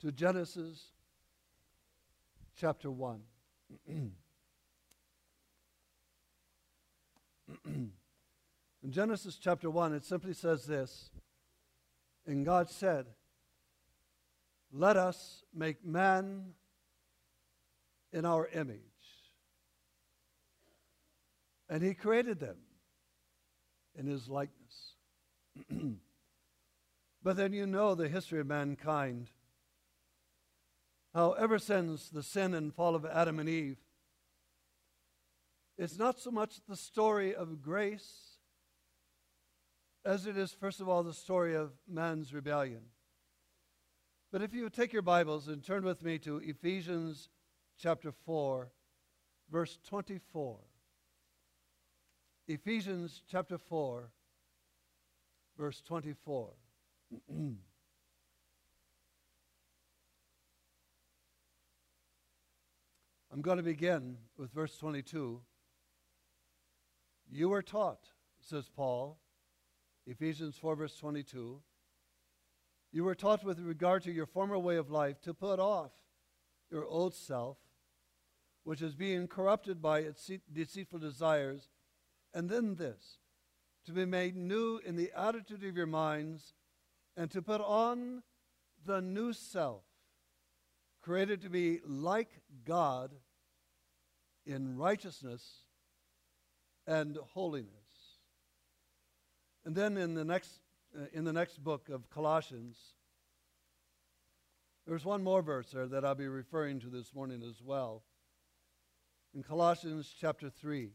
to Genesis chapter 1. In Genesis chapter 1, it simply says this, and God said, "Let us make man in our image." And he created them in his likeness. But then you know the history of mankind. How ever since the sin and fall of Adam and Eve, it's not so much the story of grace as it is, first of all, the story of man's rebellion. But if you take your Bibles and turn with me to Ephesians chapter 4, verse 24. Ephesians chapter 4, verse 24. I'm going to begin with verse 22. You were taught, says Paul, Ephesians 4, verse 22. You were taught with regard to your former way of life to put off your old self, which is being corrupted by its deceitful desires, and then this, to be made new in the attitude of your minds, and to put on the new self, created to be like God in righteousness and holiness. And then in the next book of Colossians, there's one more verse there that I'll be referring to this morning as well. In Colossians chapter 3.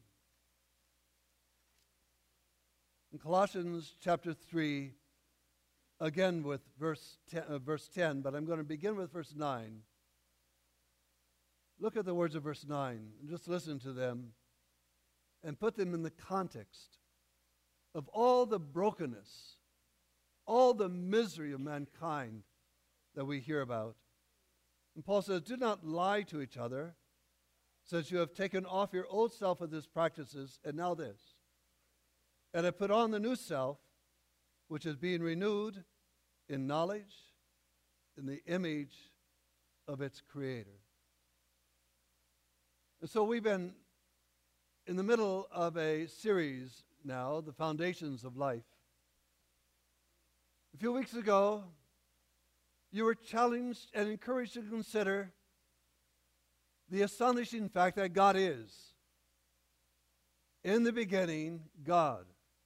In Colossians chapter 3, again with verse 10, but I'm going to begin with verse 9. Look at the words of verse 9 and just listen to them and put them in the context of all the brokenness, all the misery of mankind that we hear about. And Paul says, do not lie to each other, since you have taken off your old self with its practices, and now this, and have put on the new self, which is being renewed in knowledge, in the image of its Creator. And so we've been in the middle of a series now, The Foundations of Life. A few weeks ago, you were challenged and encouraged to consider the astonishing fact that God is. In the beginning, God.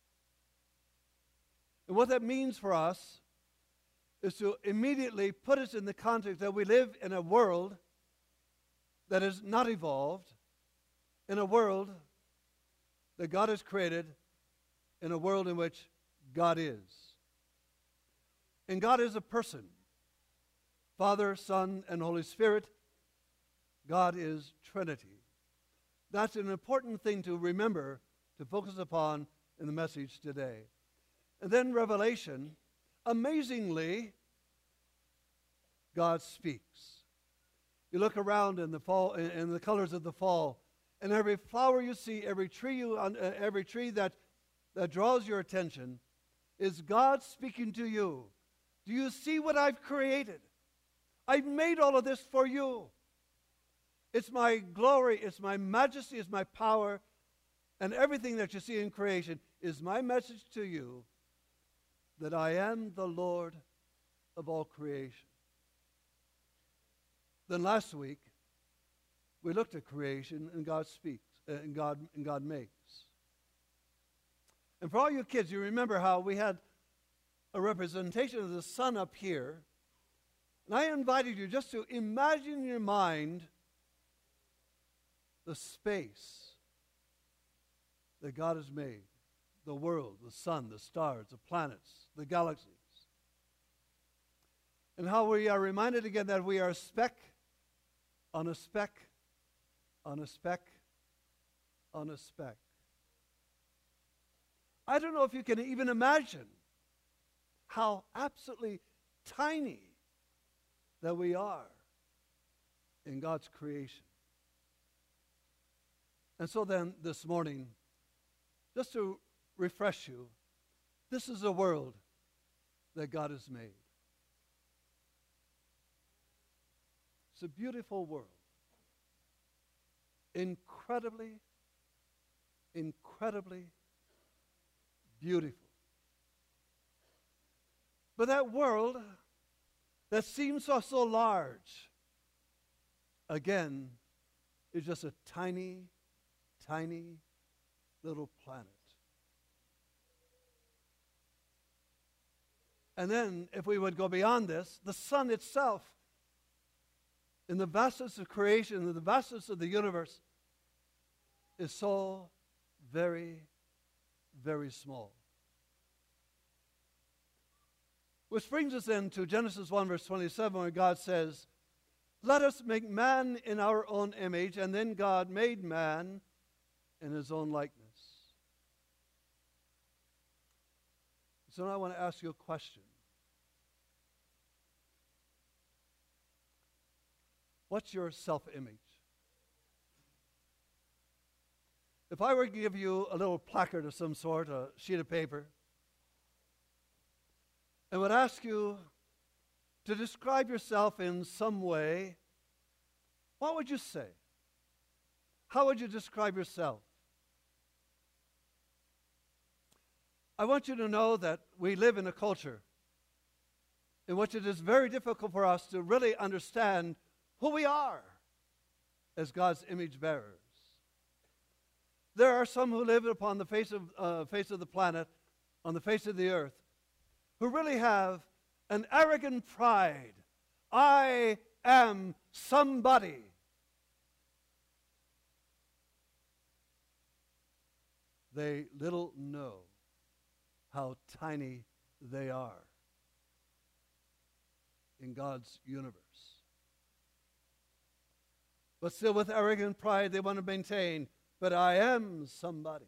And what that means for us is to immediately put us in the context that we live in a world that is not evolved, in a world that God has created, in a world in which God is. And God is a person. Father, Son, and Holy Spirit. God is Trinity. That's an important thing to remember, to focus upon in the message today. And then Revelation, amazingly, God speaks. You look around in the fall, in the colors of the fall, and every flower you see, every tree that draws your attention, is God speaking to you. Do you see what I've created? I've made all of this for you. It's my glory, it's my majesty, it's my power, and everything that you see in creation is my message to you that I am the Lord of all creation. Then last week, we looked at creation and God speaks, and God makes. And for all you kids, you remember how we had a representation of the sun up here. And I invited you just to imagine in your mind the space that God has made. The world, the sun, the stars, the planets, the galaxies. And how we are reminded again that we are a speck on a speck on a speck on a speck. I don't know if you can even imagine how absolutely tiny that we are in God's creation. And so then this morning, just to refresh you, this is a world that God has made. It's a beautiful world. Incredibly, incredibly beautiful. But that world that seems so large, again, is just a tiny, tiny little planet. And then, if we would go beyond this, the sun itself, in the vastness of creation, in the vastness of the universe, is so very, very small. Which brings us into Genesis 1, verse 27, where God says, "Let us make man in our own image," and then God made man in his own likeness. So now I want to ask you a question. What's your self-image? If I were to give you a little placard of some sort, a sheet of paper, and would ask you to describe yourself in some way, what would you say? How would you describe yourself? I want you to know that we live in a culture in which it is very difficult for us to really understand who we are as God's image bearers. There are some who live upon the face of the planet, on the face of the earth, who really have an arrogant pride. I am somebody. They little know how tiny they are in God's universe. But still, with arrogant pride, they want to maintain, but I am somebody.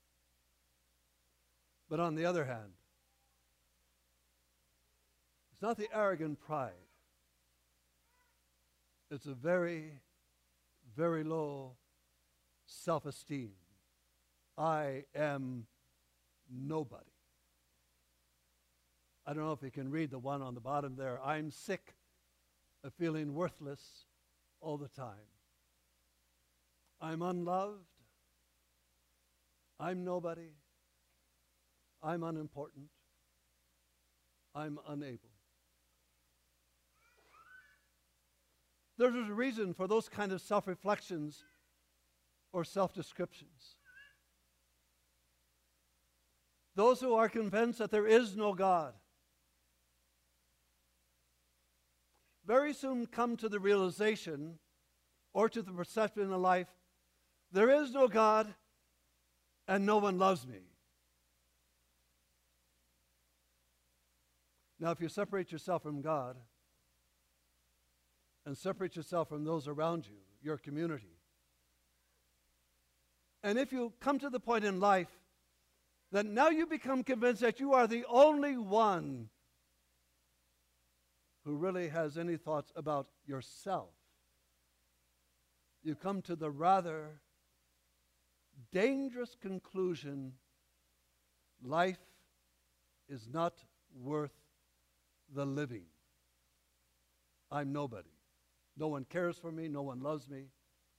But on the other hand, it's not the arrogant pride. It's a very, very low self-esteem. I am nobody. I don't know if you can read the one on the bottom there. I'm sick of feeling worthless all the time. I'm unloved. I'm nobody. I'm unimportant. I'm unable. There's a reason for those kind of self-reflections or self-descriptions. Those who are convinced that there is no God very soon come to the realization or to the perception in life, there is no God and no one loves me. Now, if you separate yourself from God and separate yourself from those around you, your community, and if you come to the point in life that now you become convinced that you are the only one who really has any thoughts about yourself, you come to the rather dangerous conclusion, life is not worth the living. I'm nobody. No one cares for me. No one loves me.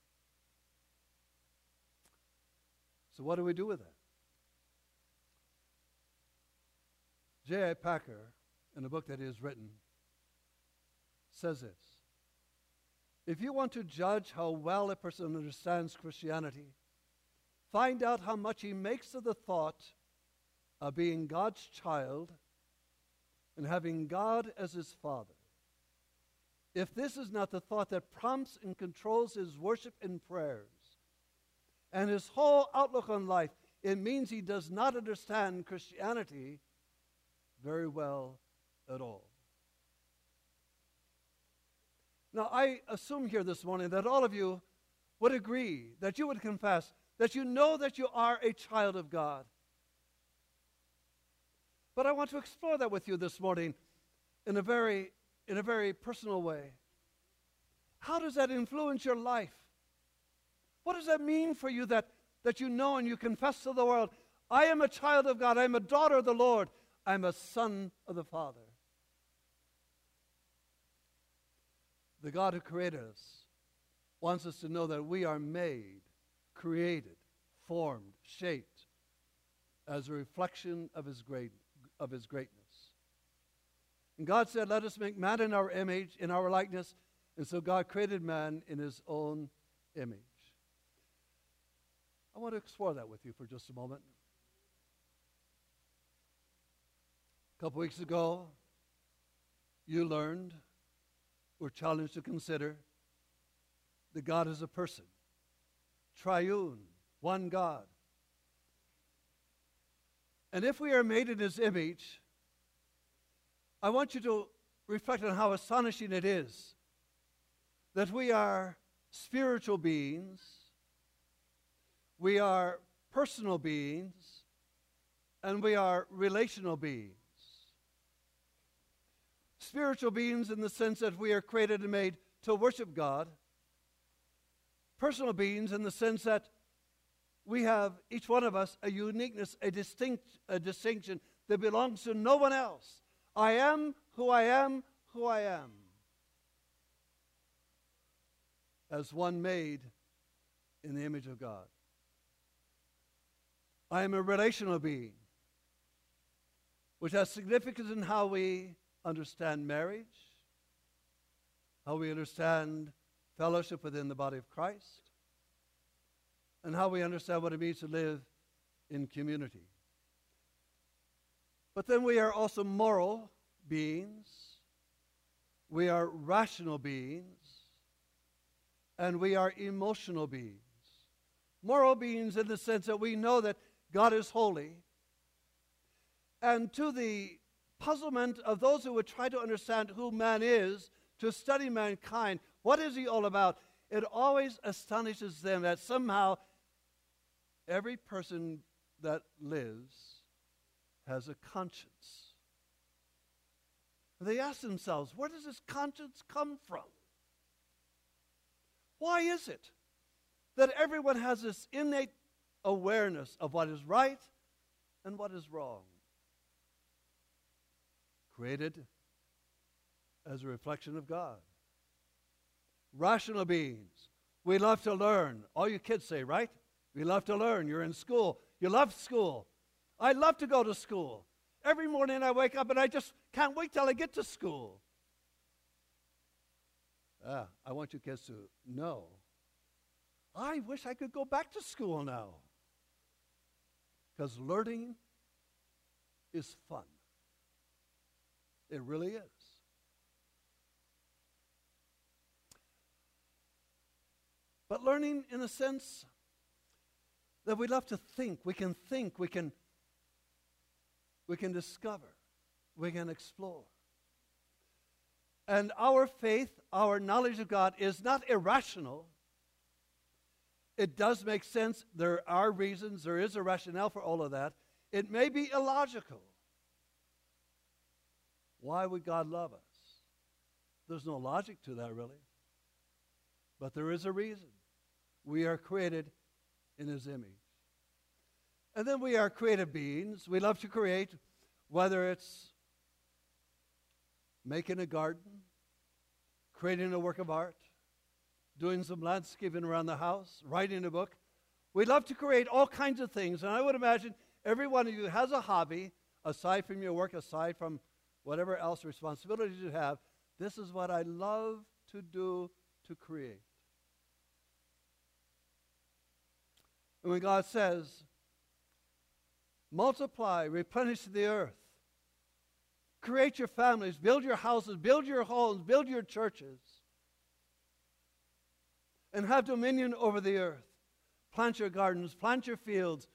So what do we do with that? J.I. Packer, in a book that he has written, says this: if you want to judge how well a person understands Christianity, find out how much he makes of the thought of being God's child and having God as his Father. If this is not the thought that prompts and controls his worship and prayers and his whole outlook on life, it means he does not understand Christianity very well at all. Now, I assume here this morning that all of you would agree, that you would confess, that you know that you are a child of God. But I want to explore that with you this morning in a very personal way. How does that influence your life? What does that mean for you that you know and you confess to the world, I am a child of God, I am a daughter of the Lord, I am a son of the Father? The God who created us wants us to know that we are made, created, formed, shaped as a reflection of his greatness. And God said, let us make man in our image, in our likeness. And so God created man in his own image. I want to explore that with you for just a moment. A couple weeks ago, you learned, were challenged to consider that God is a person, triune, one God. And if we are made in his image, I want you to reflect on how astonishing it is that we are spiritual beings, we are personal beings, and we are relational beings. Spiritual beings in the sense that we are created and made to worship God. Personal beings in the sense that we have, each one of us, a uniqueness, a distinction that belongs to no one else. I am who I am, who I am. As one made in the image of God. I am a relational being, which has significance in how we understand marriage, how we understand fellowship within the body of Christ, and how we understand what it means to live in community. But then we are also moral beings, we are rational beings, and we are emotional beings. Moral beings in the sense that we know that God is holy, and to the puzzlement of those who would try to understand who man is, to study mankind, what is he all about? It always astonishes them that somehow every person that lives has a conscience. They ask themselves, where does this conscience come from? Why is it that everyone has this innate awareness of what is right and what is wrong? Created as a reflection of God. Rational beings. We love to learn. All you kids say, right? We love to learn. You're in school. You love school. I love to go to school. Every morning I wake up and I just can't wait till I get to school. I want you kids to know, I wish I could go back to school now. Because learning is fun. It really is. But learning in a sense that we love to think, we can discover, we can explore. And our faith, our knowledge of God is not irrational. It does make sense. There are reasons, there is a rationale for all of that. It may be illogical. Why would God love us? There's no logic to that, really. But there is a reason. We are created in his image. And then we are creative beings. We love to create, whether it's making a garden, creating a work of art, doing some landscaping around the house, writing a book. We love to create all kinds of things. And I would imagine every one of you has a hobby, aside from your work, aside from whatever else responsibilities you have. This is what I love to do, to create. And when God says, multiply, replenish the earth, create your families, build your houses, build your homes, build your churches, and have dominion over the earth. Plant your gardens, plant your fields,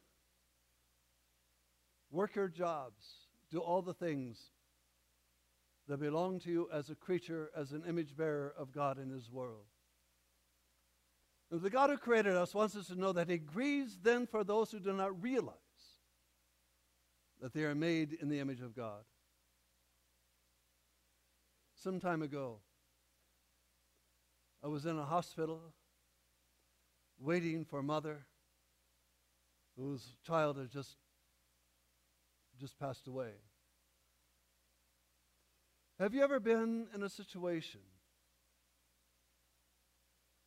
work your jobs, do all the things that belong to you as a creature, as an image bearer of God in his world. And the God who created us wants us to know that he grieves then for those who do not realize that they are made in the image of God. Some time ago, I was in a hospital waiting for a mother whose child had just passed away. Have you ever been in a situation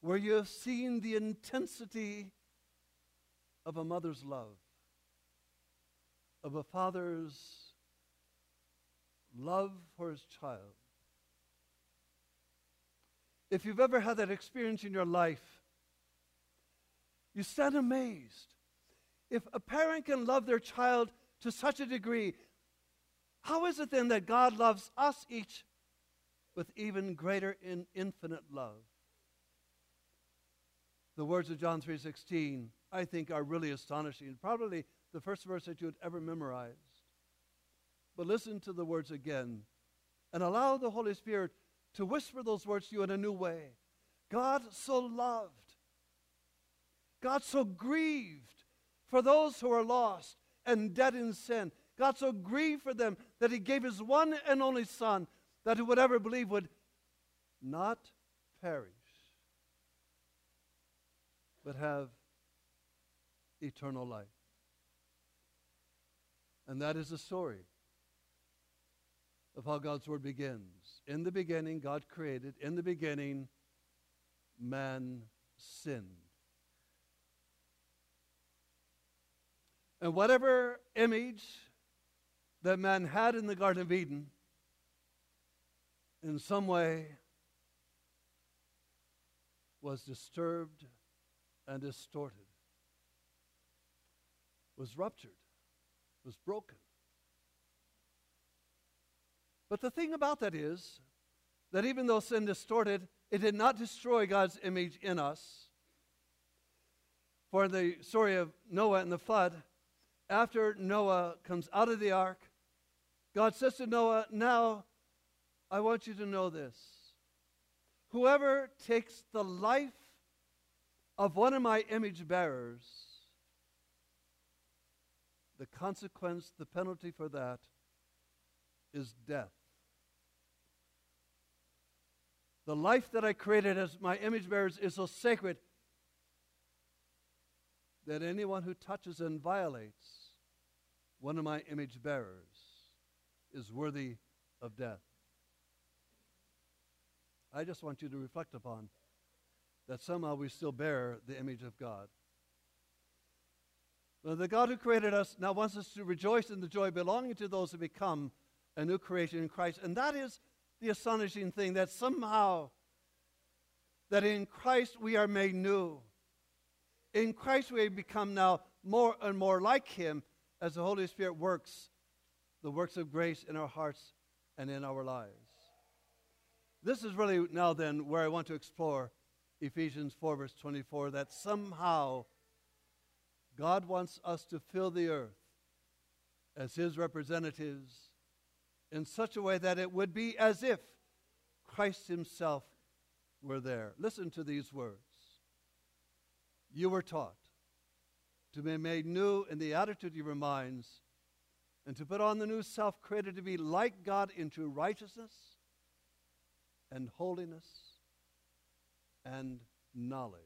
where you have seen the intensity of a mother's love, of a father's love for his child. If you've ever had that experience in your life, you stand amazed. If a parent can love their child to such a degree, how is it then that God loves us each with even greater and infinite love? The words of John 3:16, I think, are really astonishing. Probably the first verse that you had ever memorized. But listen to the words again and allow the Holy Spirit to whisper those words to you in a new way. God so loved, God so grieved for those who are lost and dead in sin. God so grieved for them that he gave his one and only Son, that who would ever believe would not perish, but have eternal life. And that is the story of how God's Word begins. In the beginning, God created. In the beginning, man sinned. And whatever image that man had in the Garden of Eden, in some way, was disturbed and distorted, was ruptured, was broken. But the thing about that is that even though sin distorted, it did not destroy God's image in us. For in the story of Noah and the flood, after Noah comes out of the ark, God says to Noah, now I want you to know this. Whoever takes the life of one of my image bearers, the consequence, the penalty for that is death. The life that I created as my image bearers is so sacred that anyone who touches and violates one of my image bearers is worthy of death. I just want you to reflect upon that somehow we still bear the image of God. But the God who created us now wants us to rejoice in the joy belonging to those who become a new creation in Christ. And that is the astonishing thing, that somehow, that in Christ we are made new. In Christ we become now more and more like him as the Holy Spirit works the works of grace in our hearts and in our lives. This is really now then where I want to explore Ephesians 4 verse 24, that somehow God wants us to fill the earth as his representatives in such a way that it would be as if Christ himself were there. Listen to these words. You were taught to be made new in the attitude of your minds, and to put on the new self, created to be like God in true righteousness and holiness and knowledge.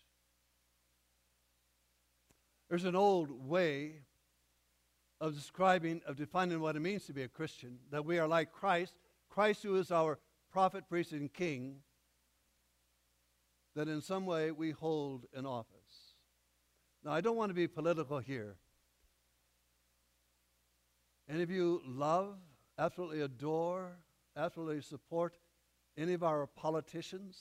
There's an old way of defining what it means to be a Christian, that we are like Christ, Christ who is our prophet, priest, and king, that in some way we hold an office. Now, I don't want to be political here. Any of you love, absolutely adore, absolutely support any of our politicians?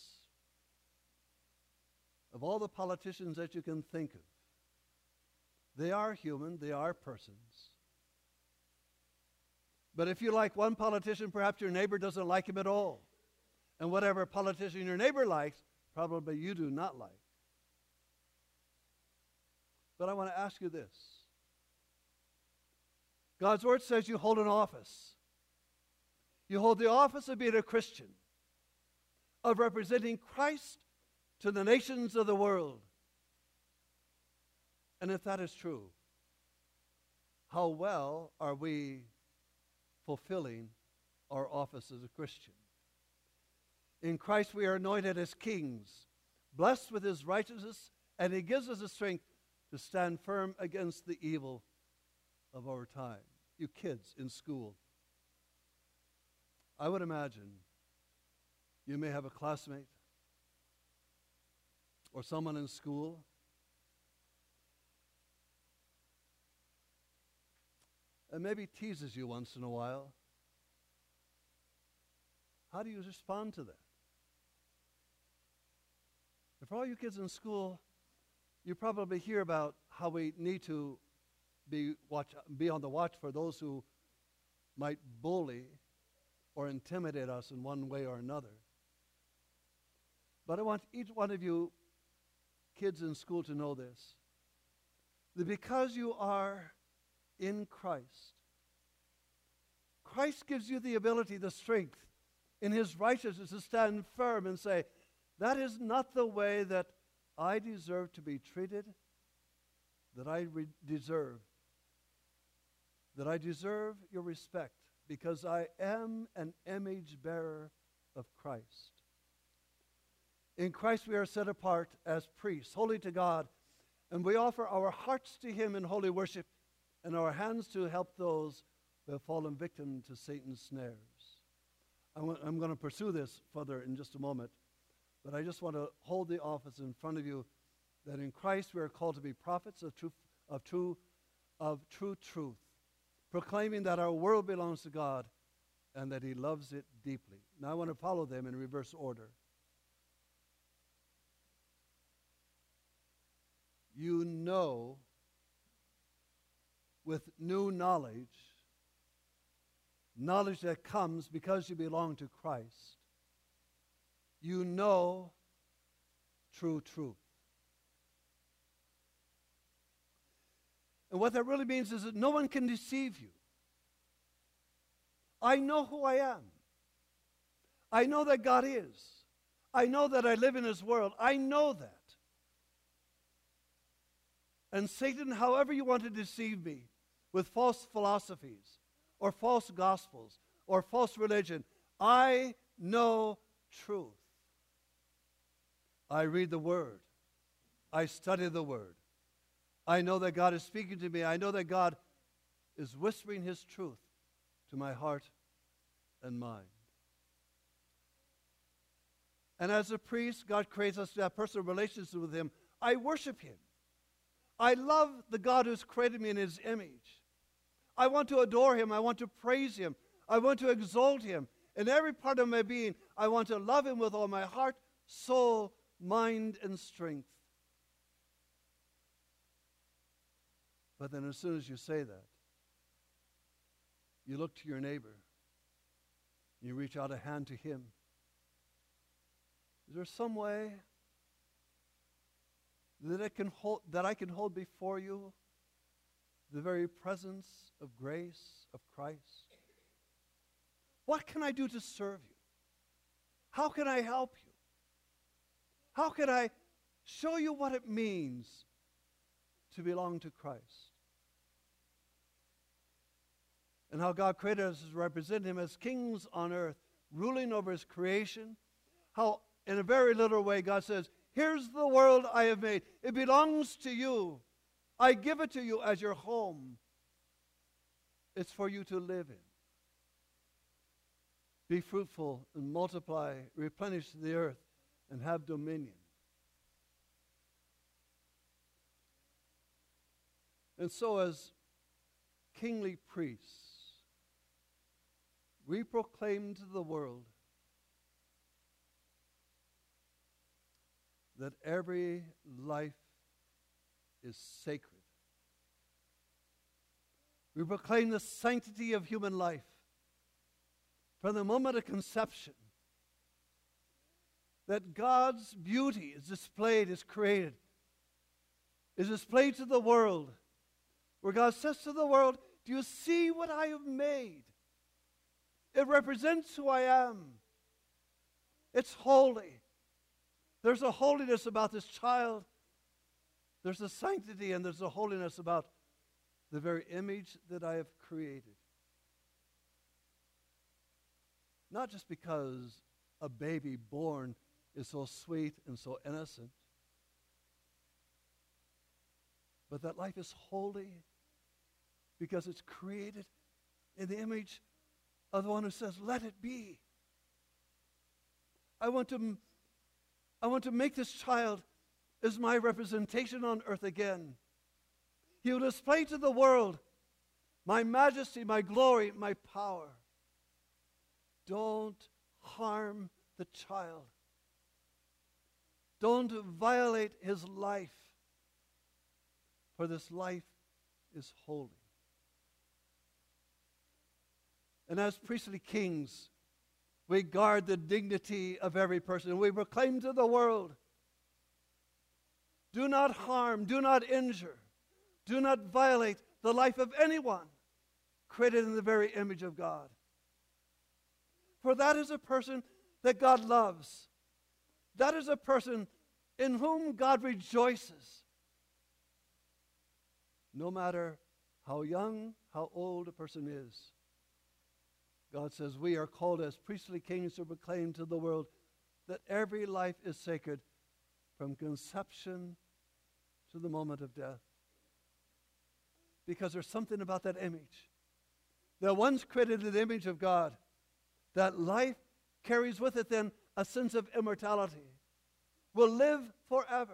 Of all the politicians that you can think of, they are human, they are persons. But if you like one politician, perhaps your neighbor doesn't like him at all. And whatever politician your neighbor likes, probably you do not like. But I want to ask you this. God's word says you hold an office. You hold the office of being a Christian, of representing Christ to the nations of the world. And if that is true, how well are we fulfilling our office as a Christian? In Christ we are anointed as kings, blessed with his righteousness, and he gives us the strength to stand firm against the evil of our time. You kids in school, I would imagine you may have a classmate or someone in school, and maybe teases you once in a while, how do you respond to that? And for all you kids in school, you probably hear about how we need to be on the watch for those who might bully or intimidate us in one way or another. But I want each one of you kids in school to know this, that because you are in Christ, Christ gives you the ability, the strength in His righteousness to stand firm and say, that is not the way that I deserve to be treated, that I deserve. That I deserve your respect because I am an image bearer of Christ. In Christ we are set apart as priests, holy to God, and we offer our hearts to Him in holy worship and our hands to help those who have fallen victim to Satan's snares. I'm going to pursue this further in just a moment, but I just want to hold the office in front of you that in Christ we are called to be prophets of true truth, proclaiming that our world belongs to God and that He loves it deeply. Now I want to follow them in reverse order. You know with new knowledge that comes because you belong to Christ, you know true truth. And what that really means is that no one can deceive you. I know who I am. I know that God is. I know that I live in His world. I know that. And Satan, however you want to deceive me with false philosophies or false gospels or false religion, I know truth. I read the Word. I study the Word. I know that God is speaking to me. I know that God is whispering His truth to my heart and mind. And as a priest, God creates us to have personal relationships with Him. I worship Him. I love the God who's created me in His image. I want to adore Him. I want to praise Him. I want to exalt Him. In every part of my being, I want to love Him with all my heart, soul, mind, and strength. But then as soon as you say that, you look to your neighbor. You reach out a hand to him. Is there some way that I can hold before you the very presence of grace of Christ? What can I do to serve you? How can I help you? How can I show you what it means to belong to Christ? And how God created us to represent Him as kings on earth, ruling over His creation. How, in a very little way, God says, here's the world I have made. It belongs to you. I give it to you as your home. It's for you to live in. Be fruitful and multiply, replenish the earth, and have dominion. And so as kingly priests, we proclaim to the world that every life is sacred. We proclaim the sanctity of human life from the moment of conception, that God's beauty is displayed, is created, is displayed to the world, where God says to the world, do you see what I have made? It represents who I am. It's holy. There's a holiness about this child. There's a sanctity and there's a holiness about the very image that I have created. Not just because a baby born is so sweet and so innocent, but that life is holy because it's created in the image of the one who says, let it be. I want to make this child is my representation on earth again. He will display to the world my majesty, my glory, my power. Don't harm the child. Don't violate his life, for this life is holy. And as priestly kings, we guard the dignity of every person. We proclaim to the world, do not harm, do not injure, do not violate the life of anyone created in the very image of God. For that is a person that God loves. That is a person in whom God rejoices. No matter how young, how old a person is. God says we are called as priestly kings to proclaim to the world that every life is sacred from conception to the moment of death. Because there's something about that image. That once created in the image of God, that life carries with it then a sense of immortality, will live forever.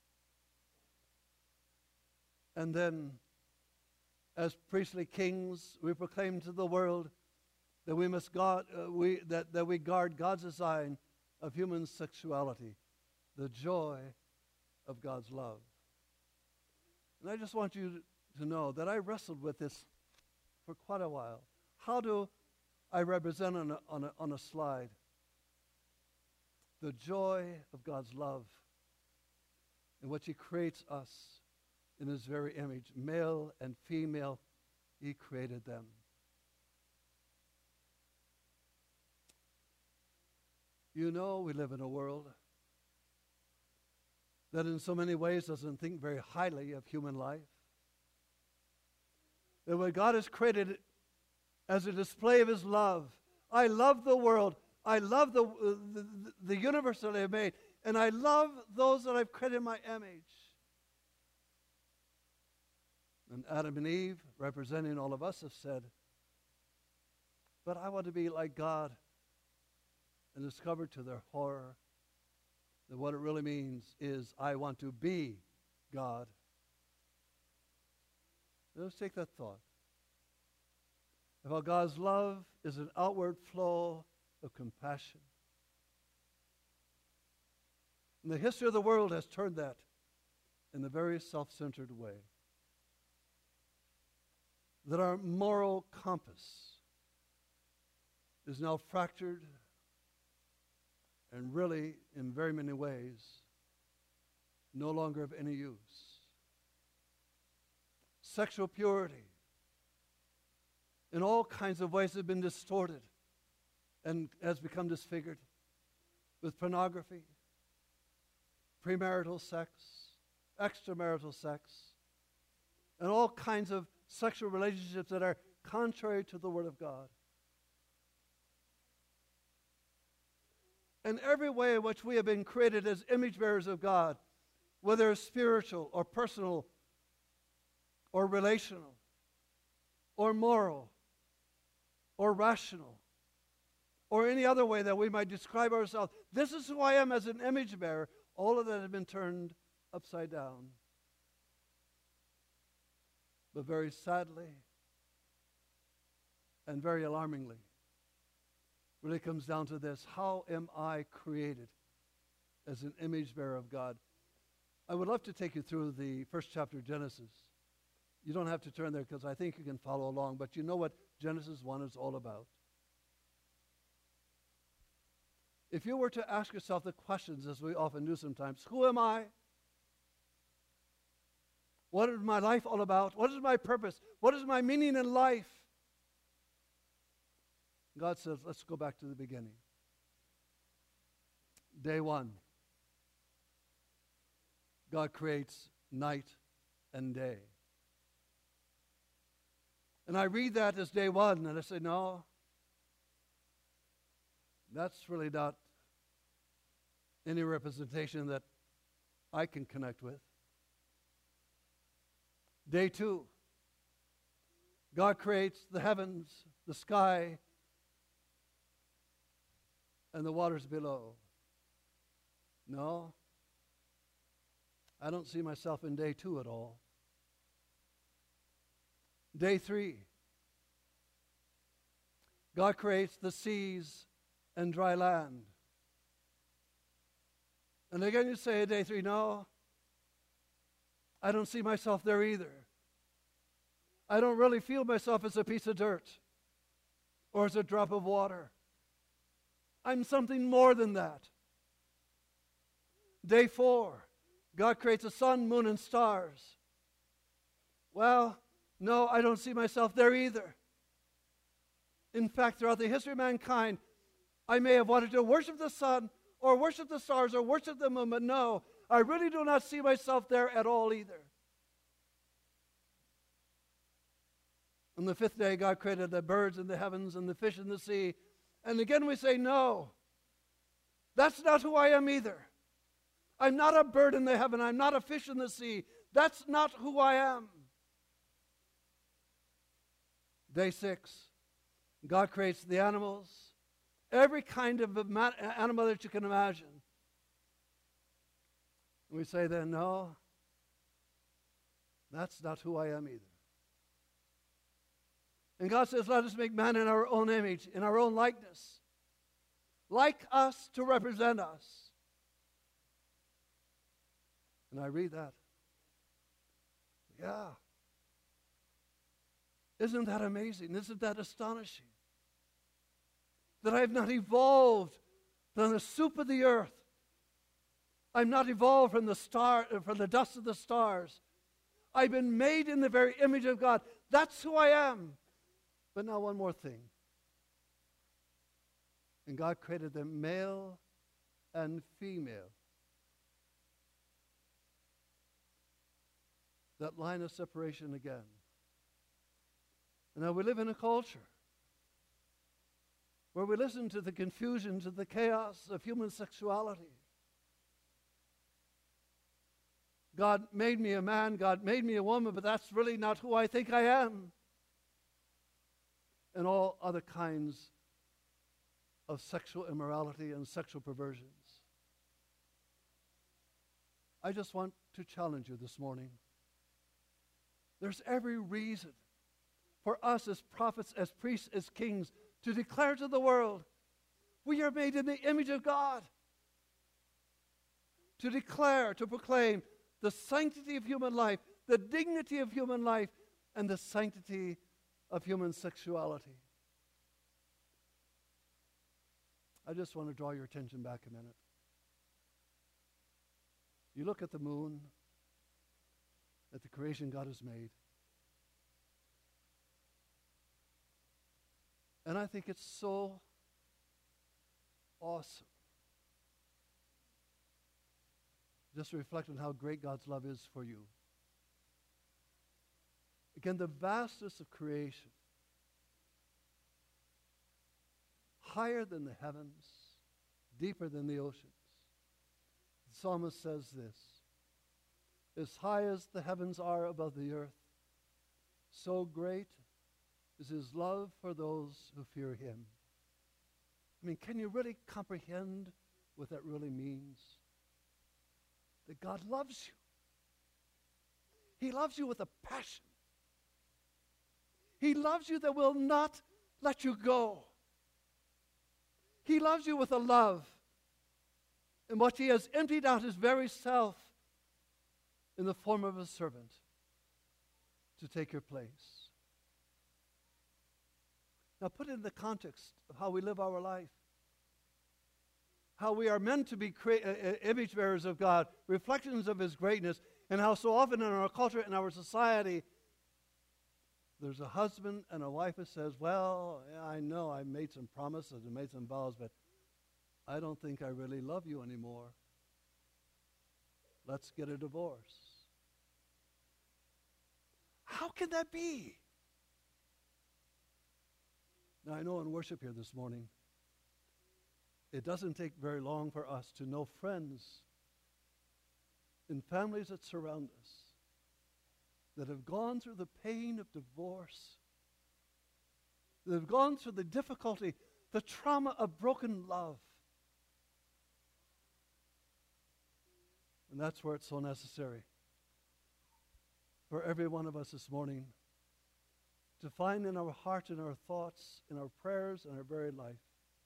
And then, as priestly kings, we proclaim to the world that we guard God's design of human sexuality, the joy of God's love. And I just want you to know that I wrestled with this for quite a while. How do I represent on a slide the joy of God's love in which He creates us in His very image, male and female, He created them. You know, we live in a world that in so many ways doesn't think very highly of human life. That what God has created as a display of His love. I love the world. I love the universe that I have made. And I love those that I've created in my image. And Adam and Eve, representing all of us, have said, but I want to be like God. And discovered to their horror that what it really means is I want to be God. Let's take that thought. About God's love is an outward flow of compassion. And the history of the world has turned that in a very self-centered way. That our moral compass is now fractured and really, in very many ways, no longer of any use. Sexual purity, in all kinds of ways, has been distorted and has become disfigured with pornography, premarital sex, extramarital sex, and all kinds of sexual relationships that are contrary to the Word of God. And every way in which we have been created as image bearers of God, whether spiritual or personal or relational or moral or rational or any other way that we might describe ourselves, this is who I am as an image bearer, all of that has been turned upside down. But very sadly and very alarmingly, really comes down to this: how am I created as an image bearer of God? I would love to take you through the first chapter of Genesis. You don't have to turn there because I think you can follow along, but you know what Genesis 1 is all about. If you were to ask yourself the questions, as we often do sometimes, who am I? What is my life all about? What is my purpose? What is my meaning in life? God says, let's go back to the beginning. Day 1. God creates night and day. And I read that as day 1, and I say, no, that's really not any representation that I can connect with. Day 2. God creates the heavens, the sky, and the waters below. No. I don't see myself in day 2 at all. Day 3, God creates the seas and dry land. And again you say, day 3, no, I don't see myself there either. I don't really feel myself as a piece of dirt or as a drop of water. I'm something more than that. Day 4, God creates a sun, moon, and stars. Well, no, I don't see myself there either. In fact, throughout the history of mankind, I may have wanted to worship the sun or worship the stars or worship the moon, but no, I really do not see myself there at all either. On the 5th day, God created the birds in the heavens and the fish in the sea. And again we say, no, that's not who I am either. I'm not a bird in the heaven. I'm not a fish in the sea. That's not who I am. Day 6, God creates the animals, every kind of animal that you can imagine. And we say then, no, that's not who I am either. And God says, let us make man in our own image, in our own likeness, like us to represent us. And I read that. Yeah. Isn't that amazing? Isn't that astonishing? That I have not evolved from the soup of the earth. I'm not evolved from the dust of the stars. I've been made in the very image of God. That's who I am. But now one more thing. And God created them male and female. That line of separation again. And now we live in a culture where we listen to the confusion, to the chaos of human sexuality. God made me a man, God made me a woman, but that's really not who I think I am. And all other kinds of sexual immorality and sexual perversions. I just want to challenge you this morning. There's every reason for us as prophets, as priests, as kings, to declare to the world, we are made in the image of God. To declare, to proclaim the sanctity of human life, the dignity of human life, and the sanctity of human sexuality. I just want to draw your attention back a minute. You look at the moon, at the creation God has made. And I think it's so awesome. Just to reflect on how great God's love is for you. Again, the vastness of creation. Higher than the heavens, deeper than the oceans. The psalmist says this, as high as the heavens are above the earth, so great is his love for those who fear him. I mean, can you really comprehend what that really means? That God loves you. He loves you with a passion. He loves you that will not let you go. He loves you with a love in which he has emptied out his very self in the form of a servant to take your place. Now put it in the context of how we live our life. How we are meant to be image bearers of God, reflections of his greatness, and how so often in our culture, in our society, there's a husband and a wife who says, well, yeah, I know I made some promises and made some vows, but I don't think I really love you anymore. Let's get a divorce. How can that be? Now, I know in worship here this morning, it doesn't take very long for us to know friends and families that surround us that have gone through the pain of divorce, that have gone through the difficulty, the trauma of broken love. And that's where it's so necessary for every one of us this morning to find in our heart, in our thoughts, in our prayers, in our very life,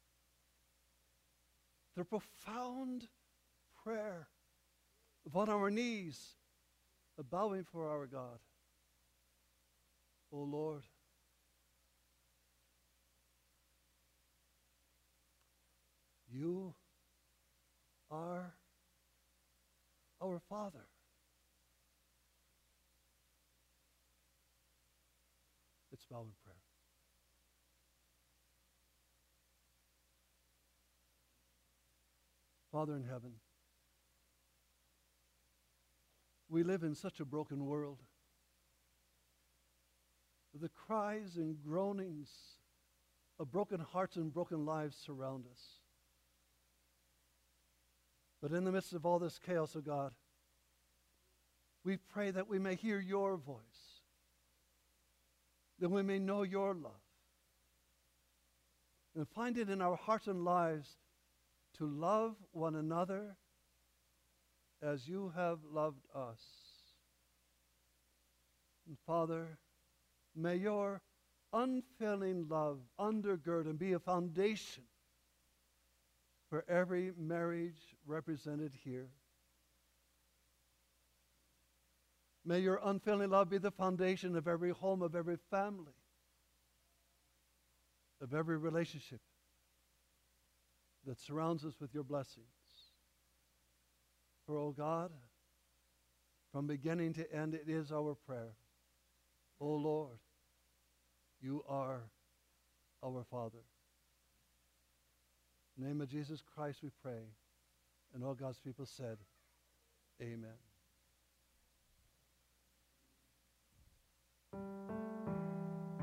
the profound prayer of on our knees, bowing for our God. O Lord, you are our Father. Let's bow in prayer. Father in heaven, we live in such a broken world. The cries and groanings of broken hearts and broken lives surround us. But in the midst of all this chaos, O God, we pray that we may hear your voice, that we may know your love, and find it in our hearts and lives to love one another as you have loved us. And Father, may your unfailing love undergird and be a foundation for every marriage represented here. May your unfailing love be the foundation of every home, of every family, of every relationship that surrounds us with your blessings. For, O God, from beginning to end, it is our prayer. O Lord, you are our Father. In the name of Jesus Christ we pray. And all God's people said, amen.